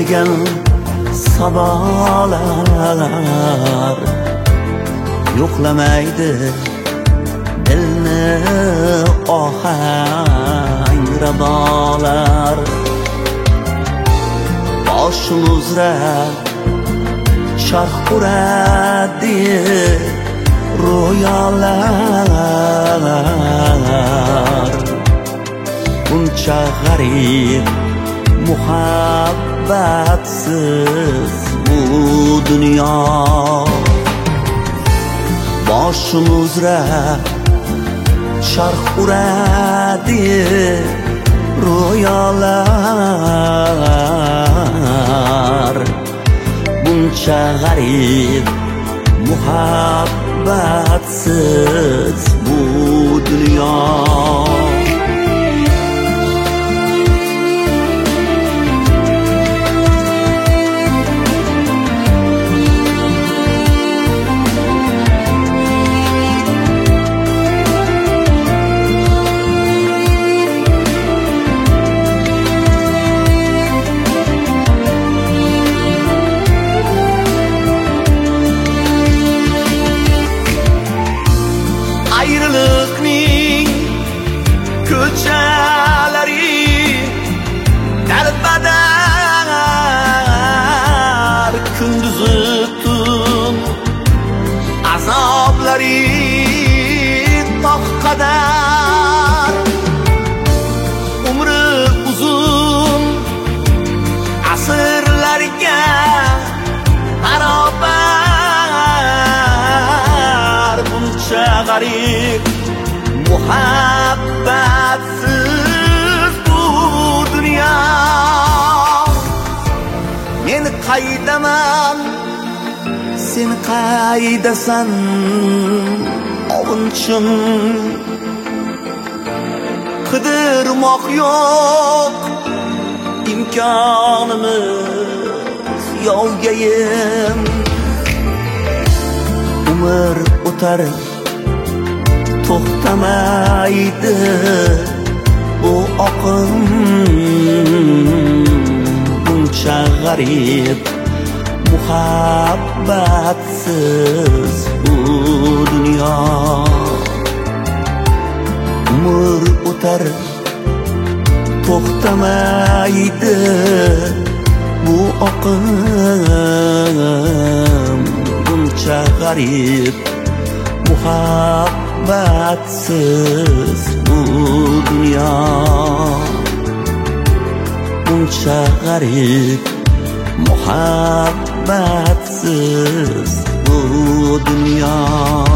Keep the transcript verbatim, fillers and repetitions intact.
degan sabolar yo'qlamaydi dilni ohangrabolar. Boshim uzra charx uradi ro'yolar. Buncha g'arib muhabbatsiz bu dunyo. Boshim uzra charx uradi ro'yolar. Buncha g'arib muhabbatsiz bu dunyo. Ayrılıkning ko'chalari darbadar, kunduzi tun azoblari tog' qadar. Umri uzun asrlarga barobar. Buncha g'arib muhabbatsiz bu dunyo. Men qaydaman, sen qaydasan ovunchim. Qidirmoq yo'q imkonimiz yovgayim. Umr o'tar to'xtamaydi bu oqim. Buncha g'arib muhabbatsiz bu dunyo. Umr o'tar to'xtamaydi bu oqim. Buncha g'arib muhabbatsiz bu dunyo. Buncha g'arib muhabbatsiz bu dunyo.